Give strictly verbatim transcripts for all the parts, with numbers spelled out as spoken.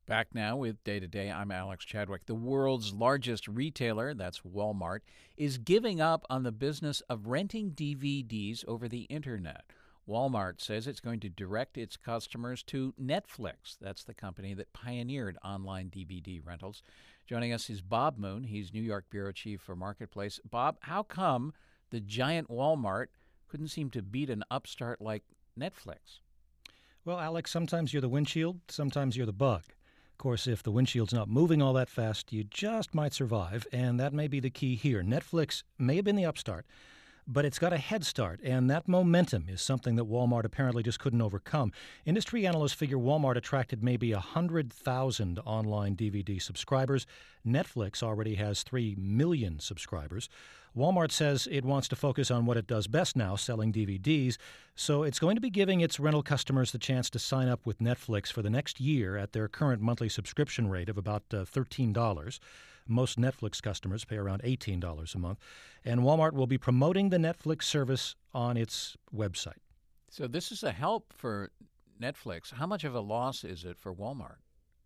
Back now with Day to Day, I'm Alex Chadwick. The world's largest retailer, that's Walmart, is giving up on the business of renting D V Ds over the internet. Walmart says it's going to direct its customers to Netflix. That's the company that pioneered online D V D rentals. Joining us is Bob Moon. He's New York Bureau Chief for Marketplace. Bob, how come the giant Walmart couldn't seem to beat an upstart like Netflix? Well, Alex, sometimes you're the windshield, sometimes you're the bug. Of course, if the windshield's not moving all that fast, you just might survive, and that may be the key here. Netflix may have been the upstart, but it's got a head start, and that momentum is something that Walmart apparently just couldn't overcome. Industry analysts figure Walmart attracted maybe one hundred thousand online D V D subscribers. Netflix already has three million subscribers. Walmart says it wants to focus on what it does best now, selling D V Ds, so it's going to be giving its rental customers the chance to sign up with Netflix for the next year at their current monthly subscription rate of about uh, thirteen dollars. Most Netflix customers pay around eighteen dollars a month, and Walmart will be promoting the Netflix service on its website. So this is a help for Netflix. How much of a loss is it for Walmart?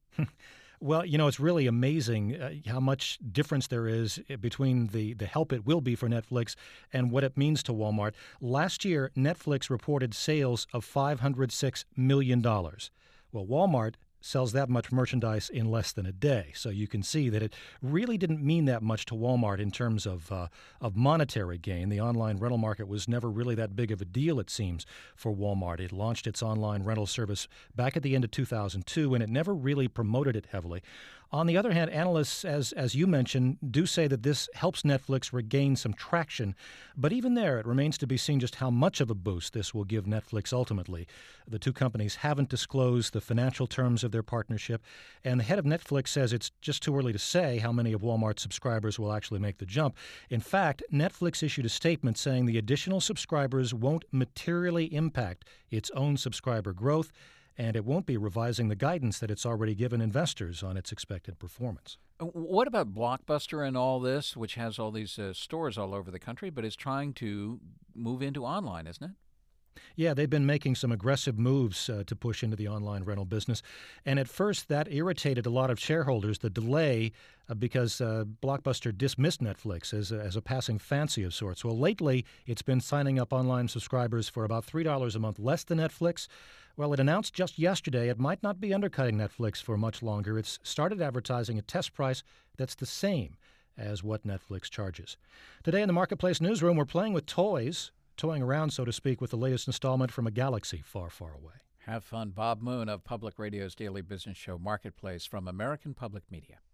Well, you know, it's really amazing uh, how much difference there is between the, the help it will be for Netflix and what it means to Walmart. Last year, Netflix reported sales of five hundred six million dollars. Well, Walmart sells that much merchandise in less than a day. So you can see that it really didn't mean that much to Walmart in terms of uh, of monetary gain. The online rental market was never really that big of a deal, it seems, for Walmart. It launched its online rental service back at the end of two thousand two, and it never really promoted it heavily. On the other hand, analysts, as as you mentioned, do say that this helps Netflix regain some traction. But even there, it remains to be seen just how much of a boost this will give Netflix ultimately. The two companies haven't disclosed the financial terms of their partnership, and the head of Netflix says it's just too early to say how many of Walmart's subscribers will actually make the jump. In fact, Netflix issued a statement saying the additional subscribers won't materially impact its own subscriber growth, and it won't be revising the guidance that it's already given investors on its expected performance. What about Blockbuster and all this, which has all these uh, stores all over the country, but is trying to move into online, isn't it? Yeah, they've been making some aggressive moves uh, to push into the online rental business. And at first, that irritated a lot of shareholders, the delay, uh, because uh, Blockbuster dismissed Netflix as a, as a passing fancy of sorts. Well, lately, it's been signing up online subscribers for about three dollars a month less than Netflix. Well, it announced just yesterday it might not be undercutting Netflix for much longer. It's started advertising a test price that's the same as what Netflix charges. Today in the Marketplace newsroom, we're playing with toys. Toying around, so to speak, with the latest installment from a galaxy far, far away. Have fun. Bob Moon of Public Radio's daily business show Marketplace from American Public Media.